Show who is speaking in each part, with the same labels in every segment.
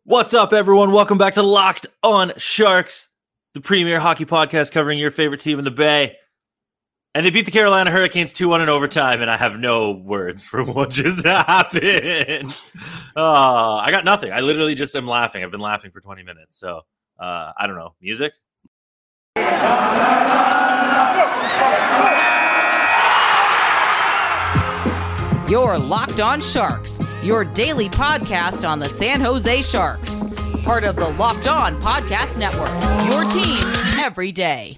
Speaker 1: What's up, everyone? Welcome back to Locked on Sharks, the premier hockey podcast covering your favorite team in the Bay. And they beat the Carolina Hurricanes 2-1 in overtime, and I have no words for what just happened. I got nothing. I literally just am laughing. I've been laughing for 20 minutes. So, I don't know. Music?
Speaker 2: You're Locked on Sharks, your daily podcast on the San Jose Sharks. Part of the Locked on Podcast Network, your team every day.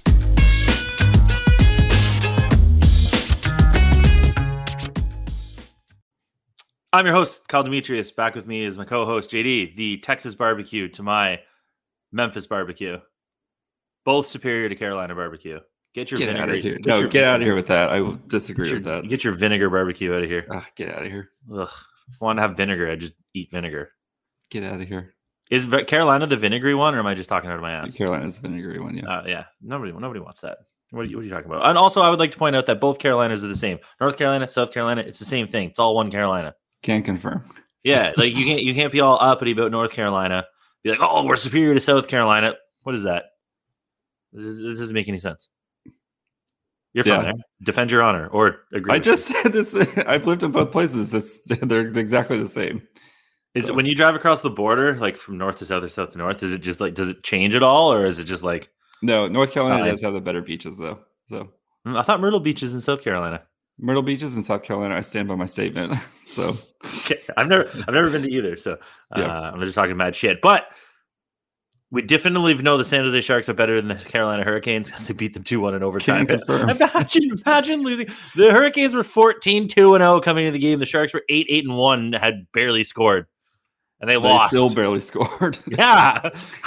Speaker 1: I'm your host, Kyle Demetrius. Back with me is my co-host, JD, the Texas barbecue to my Memphis barbecue. Both superior to Carolina barbecue. Get vinegar.
Speaker 3: Out of here. Get out of here with that. I will disagree with that.
Speaker 1: Get your vinegar barbecue out of here.
Speaker 3: Get out of here.
Speaker 1: Ugh. If I want to have vinegar, I just eat vinegar.
Speaker 3: Get out of here.
Speaker 1: Is Carolina the vinegary one, or am I just talking out of my ass?
Speaker 3: Carolina's the vinegary one, yeah.
Speaker 1: Yeah. Nobody wants that. What are you talking about? And also, I would like to point out that both Carolinas are the same. North Carolina, South Carolina, it's the same thing. It's all one Carolina.
Speaker 3: Can't confirm.
Speaker 1: Yeah, like you can't be all uppity about North Carolina. Be like, oh, we're superior to South Carolina. What is that? This doesn't make any sense. You're fine. Yeah. Defend your honor or agree.
Speaker 3: I just said this. I've lived in both places. They're exactly the same.
Speaker 1: Is it when you drive across the border, like from north to south or south to north? Is it just like, does it change at all, or is it just like?
Speaker 3: No, North Carolina does have the better beaches, though. So
Speaker 1: I thought Myrtle Beach is in South Carolina.
Speaker 3: Myrtle Beach is in South Carolina. I stand by my statement. So
Speaker 1: okay. I've never been to either. So I'm just talking mad shit, but. We definitely know the San Jose Sharks are better than the Carolina Hurricanes because they beat them 2-1 in overtime. Imagine losing. The Hurricanes were 14-2-0 coming into the game. The Sharks were 8-8-1, had barely scored, and they lost.
Speaker 3: Still barely scored.
Speaker 1: Yeah.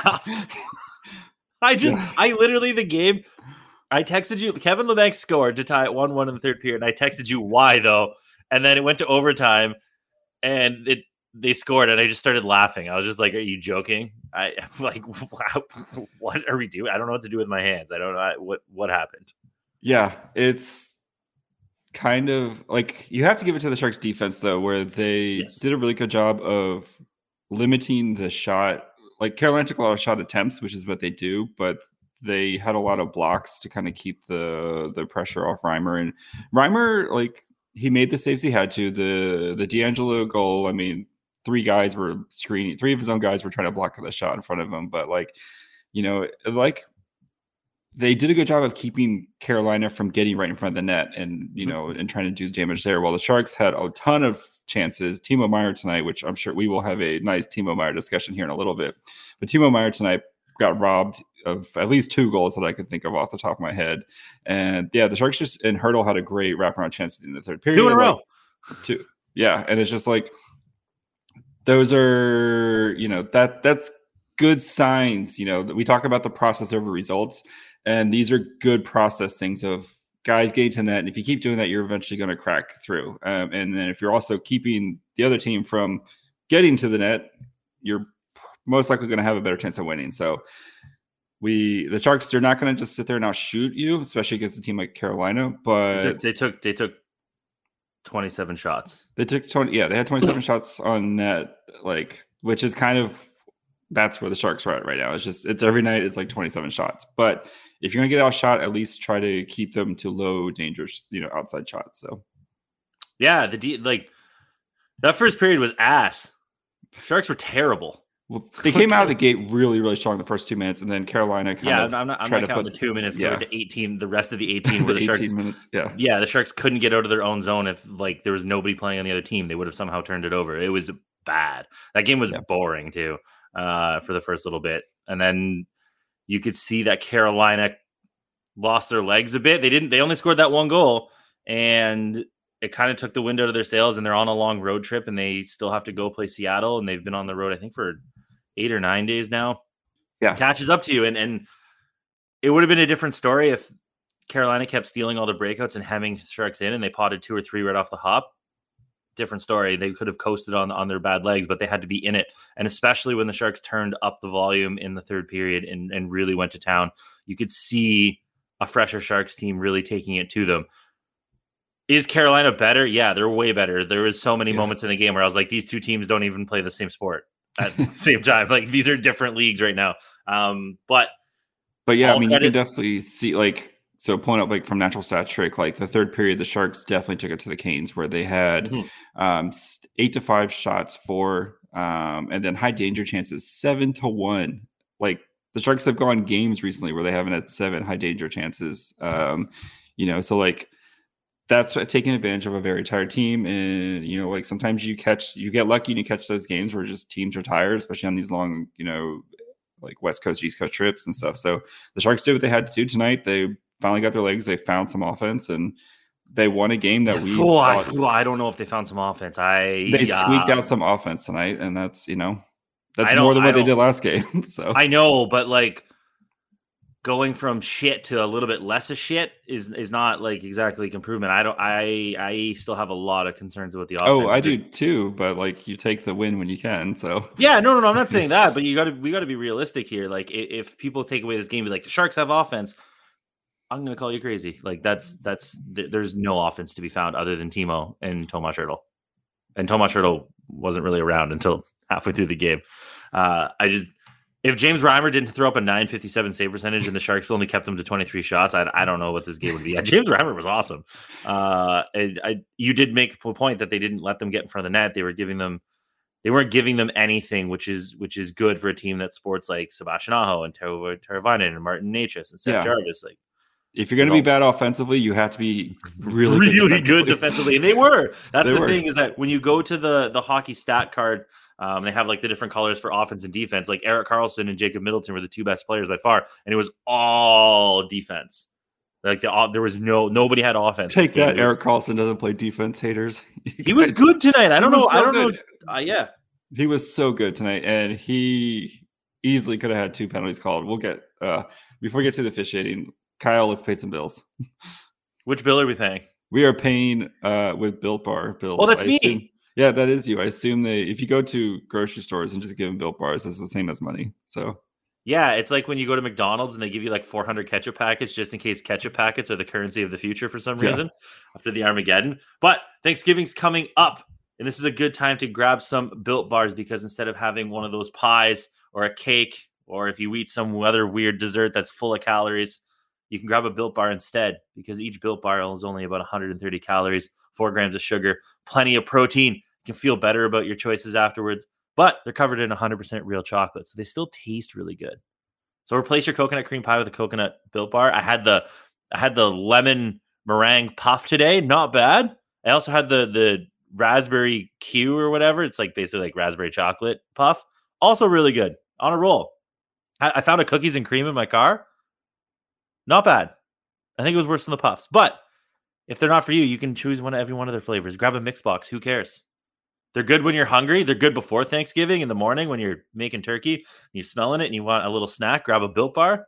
Speaker 1: I literally, the game, I texted you, Kevin LeBanc scored to tie it 1-1 in the third period, and I texted you why, though, and then it went to overtime, and they scored, and I just started laughing. I was just like, are you joking? I'm like, what are we doing? I don't know what to do with my hands. I don't know what happened.
Speaker 3: Yeah, it's kind of like you have to give it to the Sharks defense, though, where they did a really good job of limiting the shot. Like Carolina took a lot of shot attempts, which is what they do, but they had a lot of blocks to kind of keep the pressure off Reimer. And Reimer, like, he made the saves he had to. The D'Angelo goal, I mean, three guys were screening. Three of his own guys were trying to block the shot in front of him. But, like, you know, like they did a good job of keeping Carolina from getting right in front of the net and, you know, and trying to do damage there. While the Sharks had a ton of chances. Timo Meier tonight, which I'm sure we will have a nice Timo Meier discussion here in a little bit. But Timo Meier tonight got robbed of at least two goals that I could think of off the top of my head. And, yeah, the Sharks and Hurdle had a great wraparound chance in the third period.
Speaker 1: 2 in a row.
Speaker 3: Two. Yeah, and it's just like, those are, you know, that's good signs. You know, we talk about the process over results, and these are good process things of guys getting to net. And if you keep doing that, you're eventually going to crack through. And then if you're also keeping the other team from getting to the net, you're most likely going to have a better chance of winning. So the Sharks, they're not going to just sit there and outshoot you, especially against a team like Carolina. But
Speaker 1: they took 27 shots.
Speaker 3: They took 20. Yeah, they had 27 shots on net, like, which is kind of, that's where the Sharks are at right now. It's every night it's like 27 shots. But if you're gonna get outshot, at least try to keep them to low dangerous, you know, outside shots. So
Speaker 1: yeah, like that first period was ass. Sharks were terrible.
Speaker 3: Well, they came out of the gate really, really strong the first 2 minutes, and then Carolina
Speaker 1: I'm not counting the 2 minutes compared to 18. The rest of the 18 were the
Speaker 3: 18
Speaker 1: Sharks.
Speaker 3: Minutes,
Speaker 1: yeah, the Sharks couldn't get out of their own zone if like there was nobody playing on the other team. They would have somehow turned it over. It was bad. That game was boring too for the first little bit, and then you could see that Carolina lost their legs a bit. They only scored that one goal, and it kind of took the wind out of their sails. And they're on a long road trip, and they still have to go play Seattle, and they've been on the road I think for 8 or 9 days now.
Speaker 3: Yeah.
Speaker 1: Catches up to you. And it would have been a different story if Carolina kept stealing all the breakouts and hemming Sharks in, and they potted 2 or 3 right off the hop. Different story. They could have coasted on their bad legs, but they had to be in it. And especially when the Sharks turned up the volume in the third period and really went to town, you could see a fresher Sharks team really taking it to them. Is Carolina better? Yeah, they're way better. There was so many moments in the game where I was like, these two teams don't even play the same sport. at the same time. Like, these are different leagues right now. But
Speaker 3: yeah, I mean, you can definitely see, like, so pulling up like from Natural Stat Trick, like the third period, the Sharks definitely took it to the Canes, where they had 8-5 shots for, and then high danger chances 7-1. Like, the Sharks have gone games recently where they haven't had 7 high danger chances. So like that's taking advantage of a very tired team, and like sometimes you get lucky and you catch those games where just teams are tired, especially on these long, like West Coast, East Coast trips and stuff. So the Sharks did what they had to do tonight. They finally got their legs. They found some offense, and they won a game that we.
Speaker 1: I don't know if they found some offense.
Speaker 3: They squeaked out some offense tonight, and that's that's more than what they did last game. So
Speaker 1: I know, but like going from shit to a little bit less of shit is not like exactly improvement. I still have a lot of concerns about the offense.
Speaker 3: Oh, I do too, but like you take the win when you can. So
Speaker 1: yeah, no, I'm not saying that, but we got to be realistic here. Like if people take away this game, be like the Sharks have offense, I'm going to call you crazy. Like there's no offense to be found other than Timo and Tomas Hertl. And Tomas Hertl wasn't really around until halfway through the game. If James Reimer didn't throw up a .957 save percentage and the Sharks only kept them to 23 shots, I don't know what this game would be. Yeah, James Reimer was awesome. You did make a point that they didn't let them get in front of the net. They weren't giving them anything, which is good for a team that sports like Sebastian Aho and Teuvo Teravainen and Martin Necas and Seth Jarvis. Like,
Speaker 3: if you're going to be bad offensively, you have to be
Speaker 1: really good defensively. And they were. That's the thing, is that when you go to the hockey stat card, they have like the different colors for offense and defense. Like Erik Karlsson and Jacob Middleton were the 2 best players by far, and it was all defense. Like there was nobody had offense.
Speaker 3: Take that, Erik Karlsson doesn't play defense, haters.
Speaker 1: He was good tonight. I don't know. Yeah,
Speaker 3: he was so good tonight, and he easily could have had 2 penalties called. We'll get before we get to the officiating. Kyle, let's pay some bills.
Speaker 1: Which bill are we paying?
Speaker 3: We are paying with Built Bar bills.
Speaker 1: Oh, that's me.
Speaker 3: Yeah, that is you. I assume if you go to grocery stores and just give them Built Bars, it's the same as money. So
Speaker 1: yeah, it's like when you go to McDonald's and they give you like 400 ketchup packets just in case ketchup packets are the currency of the future for some reason after the Armageddon. But Thanksgiving's coming up, and this is a good time to grab some Built Bars, because instead of having one of those pies or a cake, or if you eat some other weird dessert that's full of calories, you can grab a Built Bar instead, because each Built Bar is only about 130 calories, 4 grams of sugar, plenty of protein. You can feel better about your choices afterwards, but they're covered in 100% real chocolate, so they still taste really good. So replace your coconut cream pie with a coconut Built Bar. I had the lemon meringue puff today, not bad. I also had the raspberry Q or whatever. It's like basically like raspberry chocolate puff, also really good. On a roll. I found a cookies and cream in my car. Not bad. I think it was worse than the puffs. But if they're not for you, you can choose every one of their flavors. Grab a mix box. Who cares? They're good when you're hungry. They're good before Thanksgiving in the morning when you're making turkey and you're smelling it and you want a little snack. Grab a Built Bar.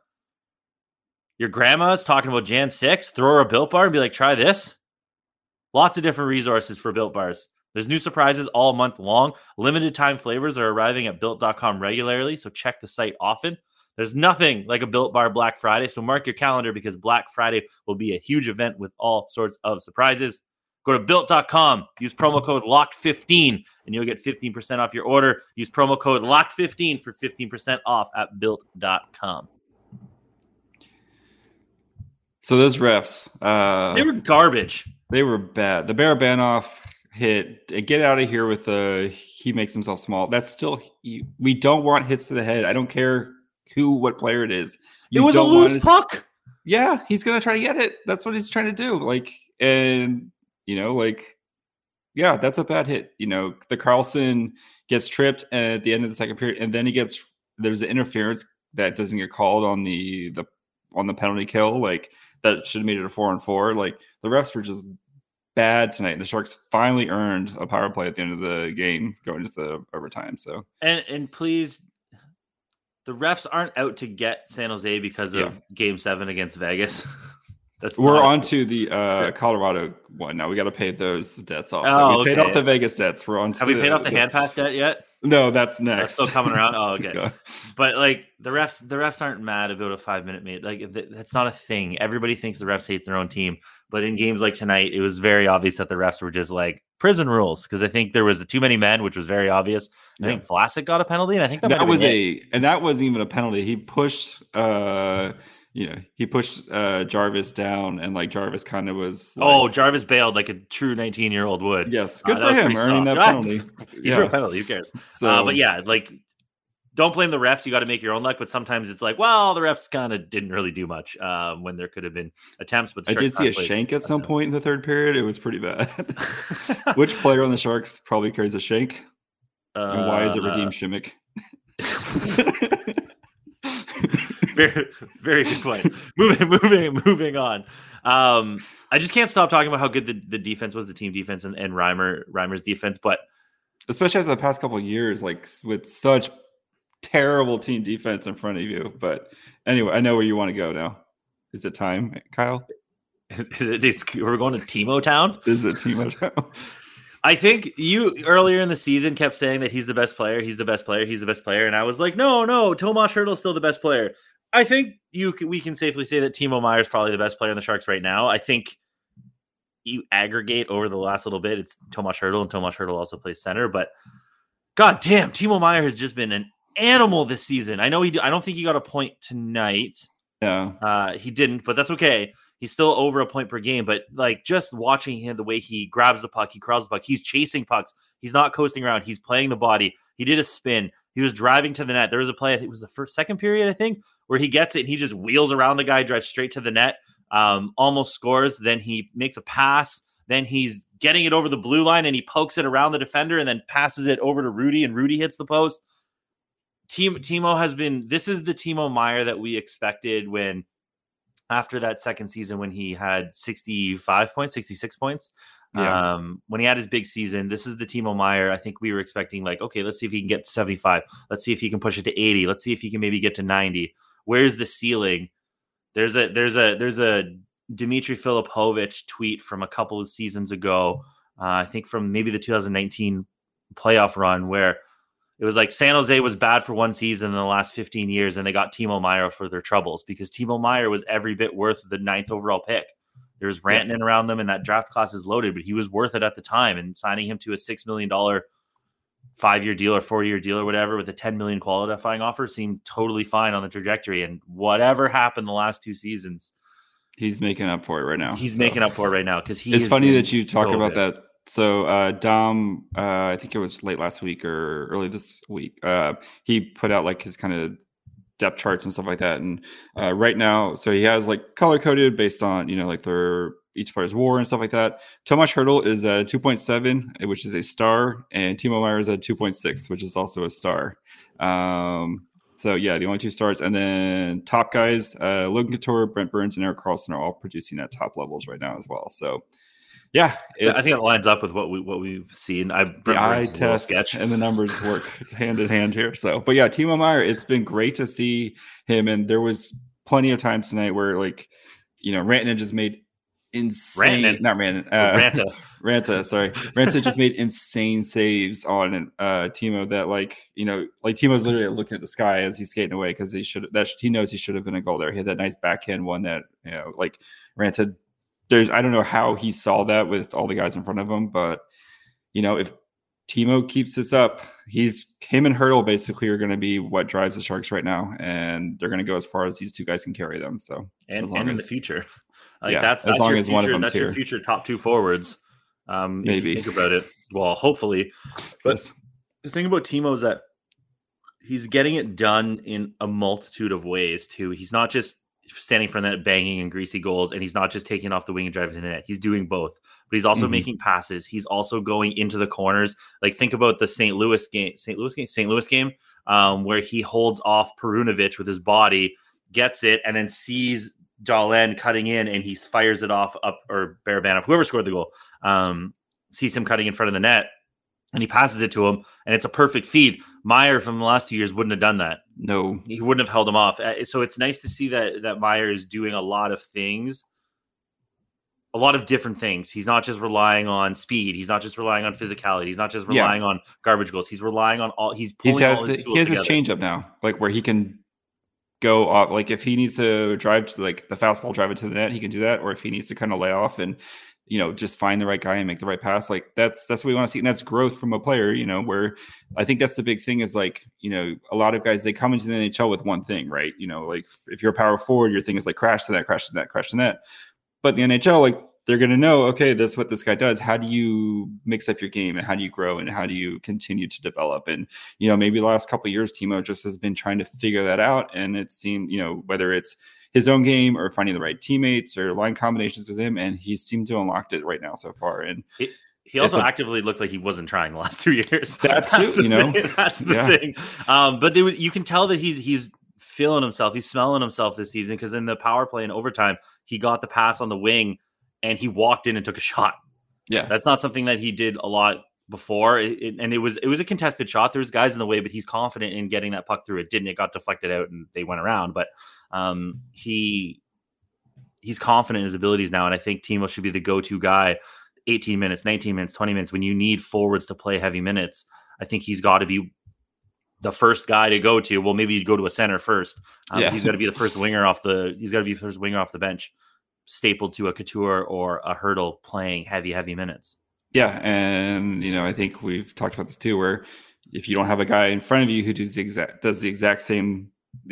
Speaker 1: Your grandma's talking about Jan 6. Throw her a Built Bar and be like, try this. Lots of different resources for Built Bars. There's new surprises all month long. Limited time flavors are arriving at Built.com regularly, so check the site often. There's nothing like a Built Bar Black Friday, so mark your calendar, because Black Friday will be a huge event with all sorts of surprises. Go to Built.com, use promo code LOCKED15, and you'll get 15% off your order. Use promo code LOCKED15 for 15% off at Built.com.
Speaker 3: So those refs,
Speaker 1: they were garbage.
Speaker 3: They were bad. The Barabanov hit, get out of here with he makes himself small. That's still, we don't want hits to the head. I don't care what player it is.
Speaker 1: It was a loose puck.
Speaker 3: Yeah, he's gonna try to get it. That's what he's trying to do. That's a bad hit. The Karlsson gets tripped at the end of the second period, and then there's an interference that doesn't get called on the penalty kill. Like, that should have made it a 4-on-4. Like, the refs were just bad tonight. The Sharks finally earned a power play at the end of the game going into the overtime. So
Speaker 1: and please, the refs aren't out to get San Jose because of Game 7 against Vegas.
Speaker 3: We're on to the Colorado one now. We got to pay those debts off. So we paid off the Vegas debts. We're on.
Speaker 1: Have we paid off the hand pass debt yet?
Speaker 3: No, that's next.
Speaker 1: That's still coming around. Oh, okay. Yeah. But like the refs aren't mad about a 5-minute made. Like that's not a thing. Everybody thinks the refs hate their own team, but in games like tonight, it was very obvious that the refs were just like prison rules because I think there was too many men, which was very obvious. I think Vlasic got a penalty, and I think that
Speaker 3: wasn't even a penalty. He pushed. He pushed Jarvis down, and like Jarvis kind of was. Like,
Speaker 1: Jarvis bailed like a true 19-year-old would.
Speaker 3: Yes, good for him earning that penalty.
Speaker 1: He threw a penalty. Who cares? But yeah, like don't blame the refs. You got to make your own luck. But sometimes it's like, well, the refs kind of didn't really do much when there could have been attempts. But
Speaker 3: I did see a shank at some point in the third period. It was pretty bad. Which player on the Sharks probably carries a shank? And why is it Radim Šimić?
Speaker 1: Very, very good point. Moving on. I just can't stop talking about how good the defense was, the team defense and Reimer's defense, but
Speaker 3: especially as the past couple of years, like with such terrible team defense in front of you. But anyway, I know where you want to go now. Is it time, Kyle?
Speaker 1: We're going to Timo Town?
Speaker 3: Is it Timo Town?
Speaker 1: I think you earlier in the season kept saying that he's the best player. He's the best player. He's the best player. And I was like, no, Tomas Hertl's still the best player. I think we can safely say that Timo Meier is probably the best player in the Sharks right now. I think you aggregate over the last little bit, it's Tomas Hertl, and Tomas Hertl also plays center. But God damn, Timo Meier has just been an animal this season. I don't think he got a point tonight.
Speaker 3: Yeah,
Speaker 1: he didn't, but that's okay. He's still over a point per game, but like just watching him, the way he grabs the puck, he crawls the puck, he's chasing pucks. He's not coasting around. He's playing the body. He did a spin. He was driving to the net. There was a play, I think it was the second period, I think, where he gets it and he just wheels around the guy, drives straight to the net, almost scores. Then he makes a pass. Then he's getting it over the blue line and he pokes it around the defender and then passes it over to Rudy and Rudy hits the post. Timo has been, this is the Timo Meier that we expected when, after that second season when he had 65 points, 66 points, when he had his big season, this is the Timo Meier. I think we were expecting like, okay, let's see if he can get to 75. Let's see if he can push it to 80. Let's see if he can maybe get to 90. Where's the ceiling? There's a Dmitry Filipovich tweet from a couple of seasons ago. I think from maybe the 2019 playoff run where it was like San Jose was bad for one season in the last 15 years, and they got Timo Meier for their troubles because Timo Meier was every bit worth the 9th overall pick. There's Rantanen around them, and that draft class is loaded, but he was worth it at the time. And signing him to a $6 million 5-year deal or 4-year deal or whatever with a $10 million qualifying offer seemed totally fine on the trajectory. And whatever happened the last 2 seasons,
Speaker 3: he's making up for it right now.
Speaker 1: He's making up for it right now because
Speaker 3: it's funny that you talk about that. So Dom, I think it was late last week or early this week, he put out like his kind of depth charts and stuff like that. And right now, so he has like color coded based on, like their each player's WAR and stuff like that. Tomas Hertl is at 2.7, which is a star, and Timo Meier is at 2.6, which is also a star. So yeah, the only 2 stars. And then top guys, Logan Couture, Brent Burns, and Erik Karlsson are all producing at top levels right now as well. So yeah,
Speaker 1: I think it lines up with what we've seen.
Speaker 3: The eye test sketch and the numbers work hand in hand here. So, but yeah, Timo Meier, it's been great to see him. And there was plenty of times tonight where Rantanen just made insane. Ranta. Sorry, Ranta just made insane saves on Timo. That Timo's literally looking at the sky as he's skating away because he knows he should have been a goal there. He had that nice backhand one that Ranta. I don't know how he saw that with all the guys in front of him, but if Timo keeps this up, him and Hertl basically are going to be what drives the Sharks right now, and they're going to go as far as these 2 guys can carry them. So,
Speaker 1: and in the future,
Speaker 3: that's as long as one of them
Speaker 1: that's
Speaker 3: here.
Speaker 1: Your future top 2 forwards.
Speaker 3: Maybe
Speaker 1: if you think about it. Well, hopefully, but yes. The thing about Timo is that he's getting it done in a multitude of ways too. He's not just standing for that banging and greasy goals, and he's not just taking off the wing and driving to the net. He's doing both, but he's also making passes. He's also going into the corners. Like think about the St. Louis game, where he holds off Perunovic with his body, gets it, and then sees Dahlin cutting in, and he fires it off or Barabanov, whoever scored the goal, sees him cutting in front of the net, and he passes it to him, and it's a perfect feed. Meier from the last 2 years wouldn't have done that.
Speaker 3: No,
Speaker 1: he wouldn't have held him off. So it's nice to see that Meier is doing a lot of things a lot of different things. He's not just relying on speed. He's not just relying on physicality. He's not just relying on garbage goals. He's relying on all. He's pulling all his tools
Speaker 3: he has
Speaker 1: together.
Speaker 3: his changeup now, like where he can go off. Like if he needs to drive to like the fastball, drive it to the net, he can do that. Or if he needs to kind of lay off and just find the right guy and make the right pass. Like that's what we want to see, and that's growth from a player. Where I think that's the big thing is like a lot of guys, they come into the NHL with one thing, right? Like if you're a power forward, your thing is like crash to that, crash to that, crash to that. But in the NHL, like they're going to know, okay, that's what this guy does. How do you mix up your game and how do you grow and how do you continue to develop? And, maybe the last couple of years, Timo just has been trying to figure that out. And it seemed, whether it's his own game or finding the right teammates or line combinations with him. And he seemed to unlocked it right now so far. And
Speaker 1: he also actively looked like he wasn't trying the last 2 years.
Speaker 3: That too,
Speaker 1: That's the thing. But you can tell that he's feeling himself. He's smelling himself this season because in the power play and overtime, he got the pass on the wing and he walked in and took a shot.
Speaker 3: Yeah.
Speaker 1: That's not something that he did a lot before. And it was a contested shot. There was guys in the way, but he's confident in getting that puck through. It got deflected out and they went around. But he's confident in his abilities now. And I think Timo should be the go-to guy 18 minutes, 19 minutes, 20 minutes. When you need forwards to play heavy minutes, I think he's got to be the first guy to go to. Well, maybe you go to a center first. He's got to be the first winger off the bench, stapled to a Couture or a Hertl playing heavy minutes.
Speaker 3: Yeah, and I think we've talked about this too, where if you don't have a guy in front of you who does the exact same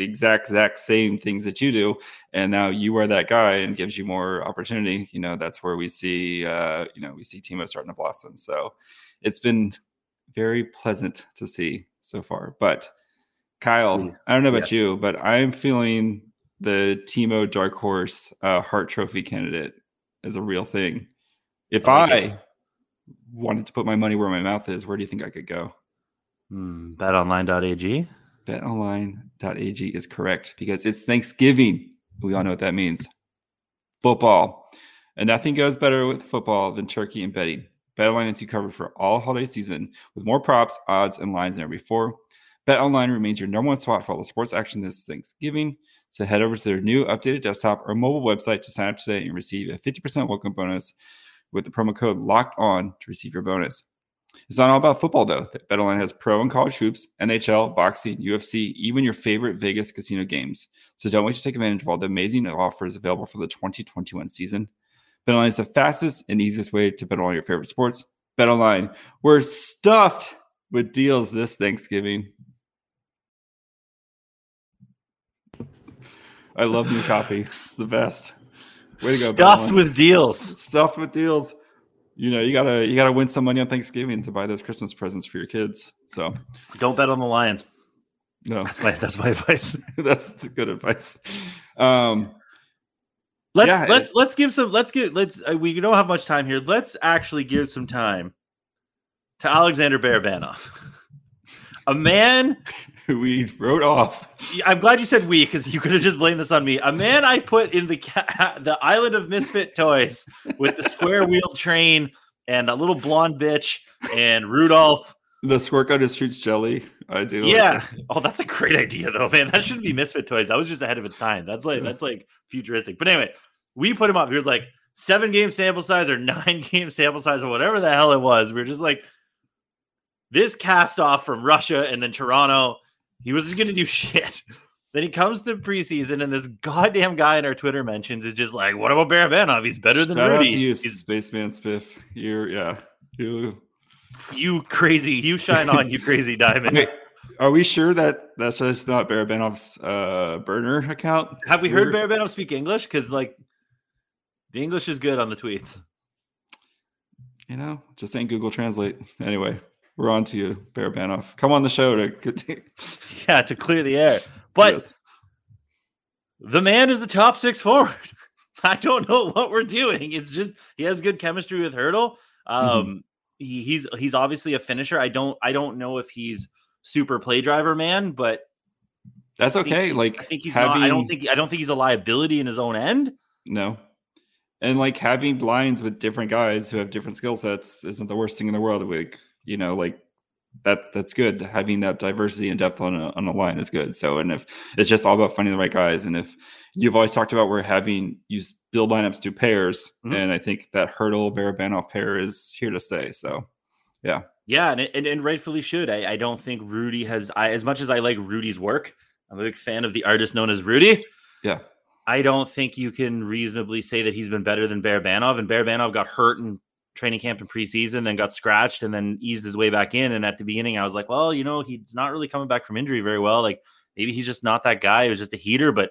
Speaker 3: things that you do, and now you are that guy and gives you more opportunity, that's where we see Timo starting to blossom. So it's been very pleasant to see so far. But Kyle, I don't know about you, but I'm feeling the Timo Dark Horse Hart Trophy candidate is a real thing. If I wanted to put my money where my mouth is, where do you think I could go?
Speaker 1: BetOnline.ag.
Speaker 3: BetOnline.ag is correct because it's Thanksgiving. We all know what that means. Football. And nothing goes better with football than turkey and betting. BetOnline is covered for all holiday season with more props, odds, and lines than ever before. BetOnline remains your number one spot for all the sports action this Thanksgiving. So head over to their new updated desktop or mobile website to sign up today and receive a 50% welcome bonus with the promo code LOCKEDON to receive your bonus. It's not all about football, though. BetOnline has pro and college hoops, NHL, boxing, UFC, even your favorite Vegas casino games. So don't wait to take advantage of all the amazing offers available for the 2021 season. BetOnline is the fastest and easiest way to bet on your favorite sports. BetOnline, we're stuffed with deals this Thanksgiving. I love new copy. It's the best. Way to go,
Speaker 1: Stuffed with deals.
Speaker 3: Stuffed with deals. You gotta win some money on Thanksgiving to buy those Christmas presents for your kids. So
Speaker 1: don't bet on the Lions.
Speaker 3: No,
Speaker 1: that's my advice.
Speaker 3: That's good advice.
Speaker 1: We don't have much time here. Let's actually give some time to Alexander Barabanov, a man
Speaker 3: who we wrote off.
Speaker 1: I'm glad you said we, because you could have just blamed this on me. A man I put in the island of misfit toys with the square wheel train and a little blonde bitch and Rudolph.
Speaker 3: The squirt gun just shoots jelly. I do.
Speaker 1: Yeah. Oh, that's a great idea, though, man. That shouldn't be misfit toys. That was just ahead of its time. That's like futuristic. But anyway, we put him up. He was like 7-game sample size or 9-game sample size or whatever the hell it was. We were just like, this cast off from Russia and then Toronto. He wasn't going to do shit. Then he comes to preseason, and this goddamn guy in our Twitter mentions is just like, what about Barabanov? He's better than Rudy.
Speaker 3: He's Spaceman Spiff.
Speaker 1: You crazy. You shine on, you crazy diamond.
Speaker 3: Wait, are we sure that that's just not Barabanov's burner account?
Speaker 1: Have we heard Barabanov speak English? Because, like, the English is good on the tweets.
Speaker 3: Just ain't Google Translate. Anyway. We're on to you, Barabanov. Come on the show to
Speaker 1: clear the air. But the man is a top 6 forward. I don't know what we're doing. It's just he has good chemistry with Hertl. He's obviously a finisher. I don't know if he's super play driver man, but
Speaker 3: that's okay.
Speaker 1: I think he's not. I don't think he's a liability in his own end.
Speaker 3: No. And like having lines with different guys who have different skill sets isn't the worst thing in the world. that's good. Having that diversity and depth on a line is good. So, and if it's just all about finding the right guys, and if you've always talked about build lineups to pairs, and I think that Hurdle Barabanov pair is here to stay. So, yeah.
Speaker 1: Yeah, and rightfully should. I don't think Rudy has, as much as I like Rudy's work, I'm a big fan of the artist known as Rudy.
Speaker 3: Yeah.
Speaker 1: I don't think you can reasonably say that he's been better than Barabanov. And Barabanov got hurt in training camp and preseason, then got scratched and then eased his way back in. And at the beginning, I was like, well, he's not really coming back from injury very well. Like maybe he's just not that guy. It was just a heater. But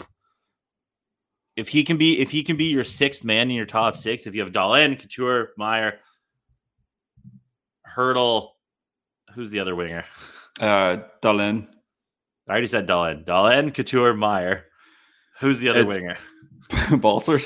Speaker 1: if he can be your sixth man in your top six, if you have Dahlin, Couture, Meyer, Hurdle, who's the other winger?
Speaker 3: Dahlin.
Speaker 1: I already said Dahlin. Dahlin, Couture, Meyer. Who's the other winger?
Speaker 3: Balsers.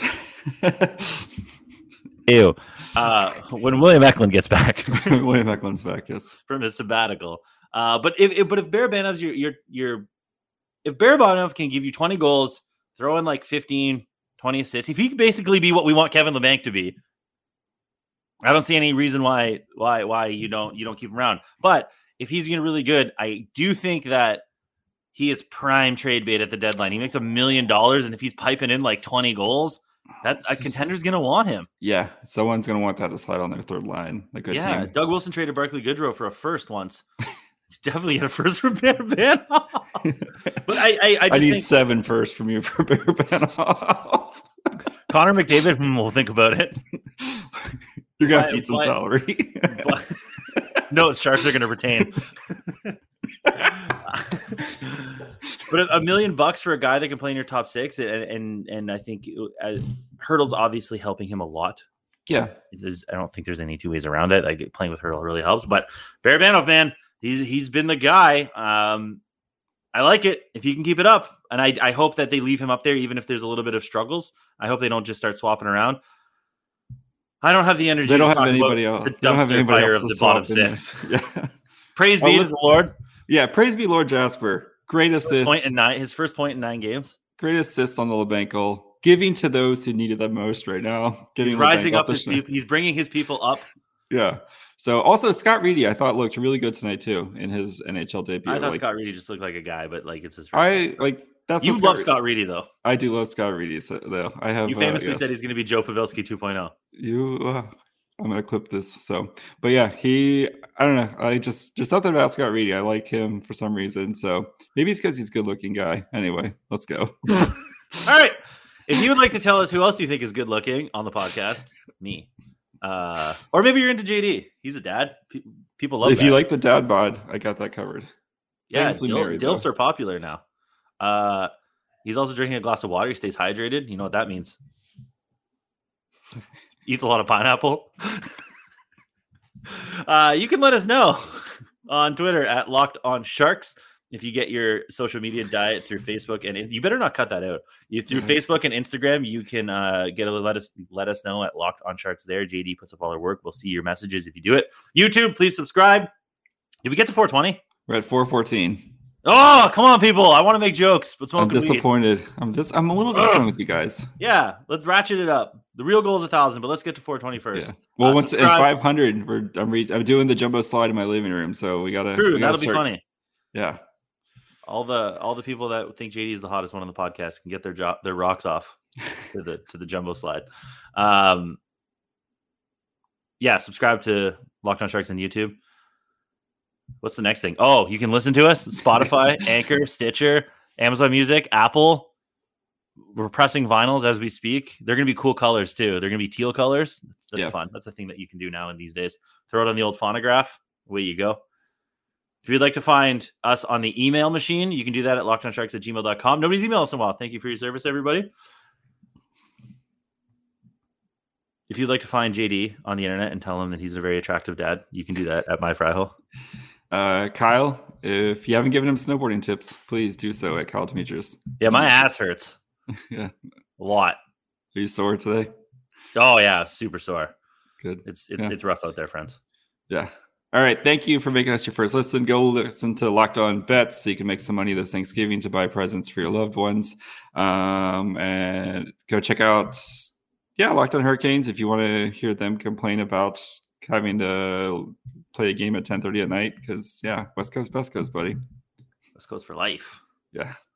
Speaker 1: Ew. When William Eklund gets back.
Speaker 3: William Eklund's back, yes.
Speaker 1: From his sabbatical. But if Barabanov's if Barabanov can give you 20 goals, throw in like 15, 20 assists, if he can basically be what we want Kevin Labanc to be, I don't see any reason why you don't keep him around. But if he's getting really good, I do think that he is prime trade bait at the deadline. He makes $1 million, and if he's piping in like 20 goals, that a contender's going to want him.
Speaker 3: Yeah, someone's going to want that to slide on their third line. A good team.
Speaker 1: Doug Wilson traded Barclay Goodrow for a first once. Definitely get a first for Barabanov. But I
Speaker 3: need 7 first from you for Barabanov.
Speaker 1: Connor McDavid, we'll think about it.
Speaker 3: You're going to have to eat some salary.
Speaker 1: No, Sharks are going to retain. But $1 million for a guy that can play in your top six, and I think Hurdle's obviously helping him a lot.
Speaker 3: Yeah,
Speaker 1: I don't think there's any two ways around it. Like playing with Hurdle really helps. But Barabanov, man, he's been the guy. I like it if he can keep it up, and I hope that they leave him up there even if there's a little bit of struggles. I hope they don't just start swapping around. I don't have the energy.
Speaker 3: They don't have anybody else.
Speaker 1: The dumpster fire of the bottom six.
Speaker 3: Yeah.
Speaker 1: Praise be to the Lord.
Speaker 3: Yeah, praise be Lord Jasper. Great assist.
Speaker 1: His first point in 9 games.
Speaker 3: Great assists on the Labanc goal. Giving to those who needed them most right now.
Speaker 1: He's rising up his people. He's bringing his people up.
Speaker 3: Yeah. So also Scott Reedy, I thought looked really good tonight too in his NHL debut.
Speaker 1: I thought Scott Reedy just looked like a guy, but like it's his first
Speaker 3: time. That's
Speaker 1: you love Scott Reedy though.
Speaker 3: I do love Scott Reedy though. I have.
Speaker 1: You famously said he's going to be Joe Pavelski 2.0.
Speaker 3: I'm going to clip this. So, but yeah, I don't know. I just something about Scott Reedy. I like him for some reason. So maybe it's because he's a good looking guy. Anyway, let's go.
Speaker 1: All right. If you would like to tell us who else you think is good looking on the podcast, me. Or maybe you're into JD. He's a dad. People love
Speaker 3: If you like the dad bod, I got that covered.
Speaker 1: Yeah, Dilfs are popular now. He's also drinking a glass of water. He stays hydrated. You know what that means. Eats a lot of pineapple. You can let us know on Twitter at Locked On Sharks if you get your social media diet through Facebook, and you better not cut that out. Through Facebook and Instagram, you can let us know at Locked On Sharks. There, JD puts up all our work. We'll see your messages if you do it. YouTube, please subscribe. Did we get to 420?
Speaker 3: We're at 414.
Speaker 1: Oh, come on, people. I want to make jokes, but
Speaker 3: I'm disappointed. I'm a little disappointed with you guys.
Speaker 1: Yeah, let's ratchet it up. The real goal is 1,000, but let's get to 420 first.
Speaker 3: Yeah. Well, once in 500, I'm doing the jumbo slide in my living room, so we gotta.
Speaker 1: True, that'll be funny.
Speaker 3: Yeah.
Speaker 1: All the people that think JD is the hottest one on the podcast can get their rocks off to the jumbo slide. Yeah, subscribe to Locked On Sharks on YouTube. What's the next thing? Oh, you can listen to us Spotify, Anchor, Stitcher, Amazon Music, Apple. We're pressing vinyls as we speak. They're going to be cool colors too. They're going to be teal colors. That's fun. That's a thing that you can do now in these days. Throw it on the old phonograph. Away you go. If you'd like to find us on the email machine, you can do that at lockedonsharks@gmail.com. Nobody's emailed us in a while. Thank you for your service, everybody. If you'd like to find JD on the internet and tell him that he's a very attractive dad, you can do that at MyFryhole.
Speaker 3: Kyle, if you haven't given him snowboarding tips, please do so at Kyle Demetrius.
Speaker 1: Yeah, my ass hurts.
Speaker 3: Yeah.
Speaker 1: A lot.
Speaker 3: Are you sore today?
Speaker 1: Oh, yeah. Super sore.
Speaker 3: Good.
Speaker 1: It's rough out there, friends.
Speaker 3: Yeah. All right. Thank you for making us your first listen. Go listen to Locked On Bets so you can make some money this Thanksgiving to buy presents for your loved ones. And go check out, Locked On Hurricanes if you want to hear them complain about having to play a game at 10:30 at night because West Coast, buddy.
Speaker 1: West Coast for life.
Speaker 3: Yeah.